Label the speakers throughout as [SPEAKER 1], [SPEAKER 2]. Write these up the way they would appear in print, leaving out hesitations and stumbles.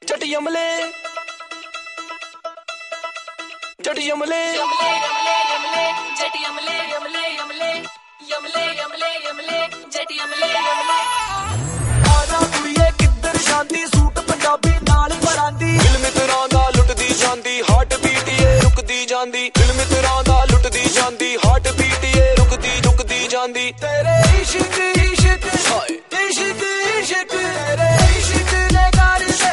[SPEAKER 1] जट यमले जट यमले जट यमले यमले यमले यमले यमले यमले जट यमले यमले आजा कुड़िए किधर जांदी सूट पंजाबी नाल परांदी दिल मित्रां दा लुटदी जांदी हार्ट बीट ये रुकदी जांदी दिल मित्रां दा लुटदी जांदी हार्ट बीट ये रुकदी जांदी तेरे इश्क इश्क हाय इश्क इश्क तेरे इश्क ने कर दे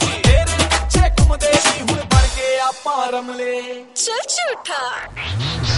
[SPEAKER 2] चल झूठा।